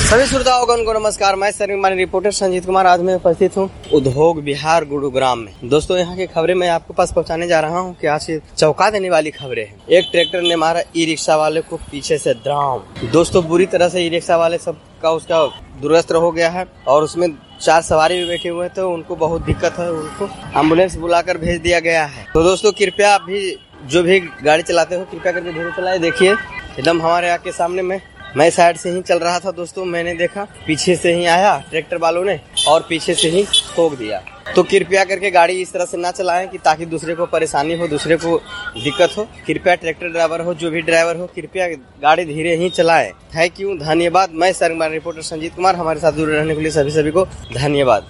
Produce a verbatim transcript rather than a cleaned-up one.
सभी श्रोताओं को नमस्कार। मैं सर्वमान्य रिपोर्टर संजीत कुमार आज मैं उपस्थित हूँ उद्योग विहार गुरुग्राम में। दोस्तों यहाँ की खबरें मैं आपके पास पहुँचाने जा रहा हूँ कि आज चौंका देने वाली खबरें हैं। एक ट्रैक्टर ने मारा ई रिक्शा वाले को पीछे से धड़ाम। दोस्तों बुरी तरह से ई रिक्शा वाले सब का उसका दुर्गस्त हो गया है और उसमें चार सवारी भी बैठे हुए हैं, तो उनको बहुत दिक्कत है। उनको एम्बुलेंस बुलाकर भेज दिया गया है। तो दोस्तों कृपया भी जो भी गाड़ी चलाते हो कृपया करके धीरे चलाएं। देखिए एकदम हमारे आँख के सामने में मैं साइड से ही चल रहा था दोस्तों, मैंने देखा पीछे से ही आया ट्रैक्टर वालों ने और पीछे से ही ठोक दिया। तो कृपया करके गाड़ी इस तरह से ना चलाएं कि ताकि दूसरे को परेशानी हो, दूसरे को दिक्कत हो। कृपया ट्रैक्टर ड्राइवर हो, जो भी ड्राइवर हो, कृपया गाड़ी धीरे ही चलाएं। थैंक यू, धन्यवाद। मैं सर्वमान्य रिपोर्टर संजीत कुमार, हमारे साथ जुड़े रहने के लिए सभी सभी को धन्यवाद।